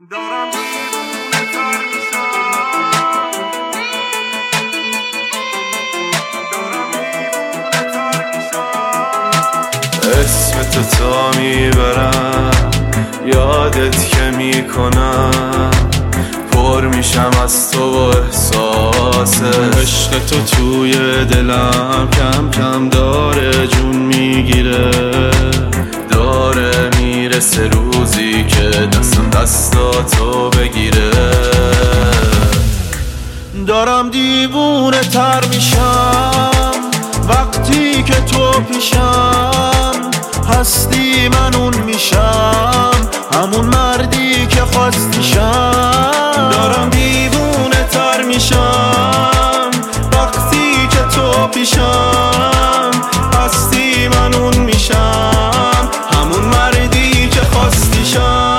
دارم دیوونه تر میشم، دارم دیوونه تر میشم. اسم تو تا میبرم یادت که میکنم، پر میشم از تو و احساس عشق تو توی دلم کم کم داره جون میگیره، داره میرسه روزی که دستم دستاتو بگیره. دارم دیوونه تر میشم وقتی که تو پیشم هستی، من اون میشم همون مردی که خواستیشم. دارم دیوونه تر میشم وقتی که تو پیشم هستی، من اون میشم همون مردی که خواستیشم.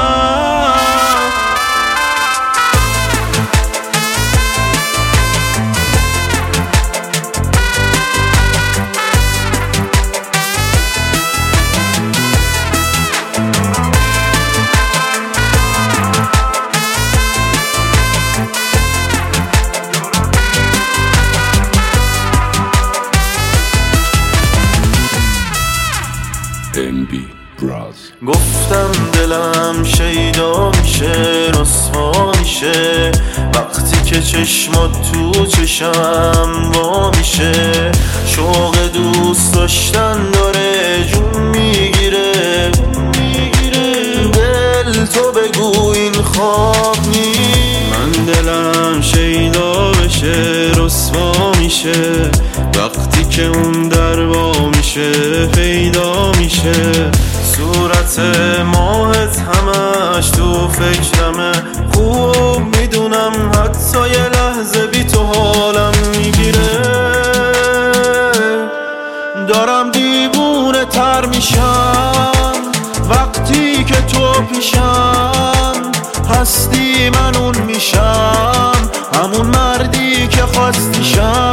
گفتم دلم شیدا میشه، رسوا میشه وقتی که چشمات تو چشم وا میشه. شوق دوست داشتن داره جون میگیره، دل تو بگو این خواب نیست. من دلم شیدا بشه رسوا میشه وقتی که اون در وا میشه پیدا میشه. صورت ماهت همش تو فکرمه، خوب میدونم حتی یه لحظه بی تو حالم میگیره. دارم دیوونه تر میشم وقتی که تو پیشم هستی، من اون میشم همون مردی که خواستیشم.